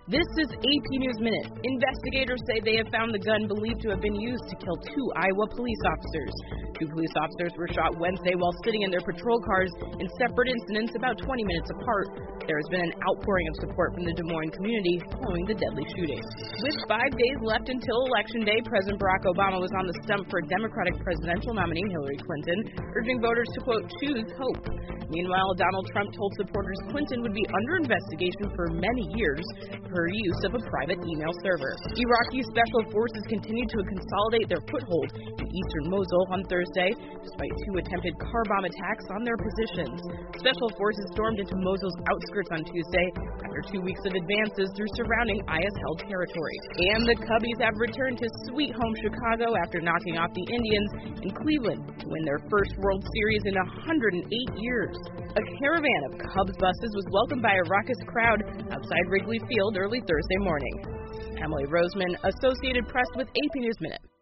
This is AP News Minute. Investigators say they have found the gun believed to have been used to kill 2 Iowa police officers. 2 police officers were shot Wednesday while sitting in their patrol cars in separate incidents about 20 minutes apart. There has been an outpouring of support from the Des Moines community following the deadly shooting. With 5 days left until Election Day, President Barack Obama was on the stump for Democratic presidential nominee Hillary Clinton, urging voters to, quote, choose hope. Meanwhile, Donald Trump told supporters Clinton would be under investigation for many years for her use of a private email server. Iraqi special forces continued to consolidate their foothold in eastern Mosul on Thursday, despite 2 attempted car bomb attacks on their positions. Special forces stormed into Mosul's outskirts on Tuesday after 2 weeks of advances through surrounding IS-held territory. And the Cubbies have returned to sweet home Chicago after knocking off the Indians in Cleveland to win their first World Series in 108 years. A caravan of Cubs buses was welcomed by a raucous crowd outside Wrigley Field early Thursday morning. Emily Roseman, Associated Press with AP News Minute.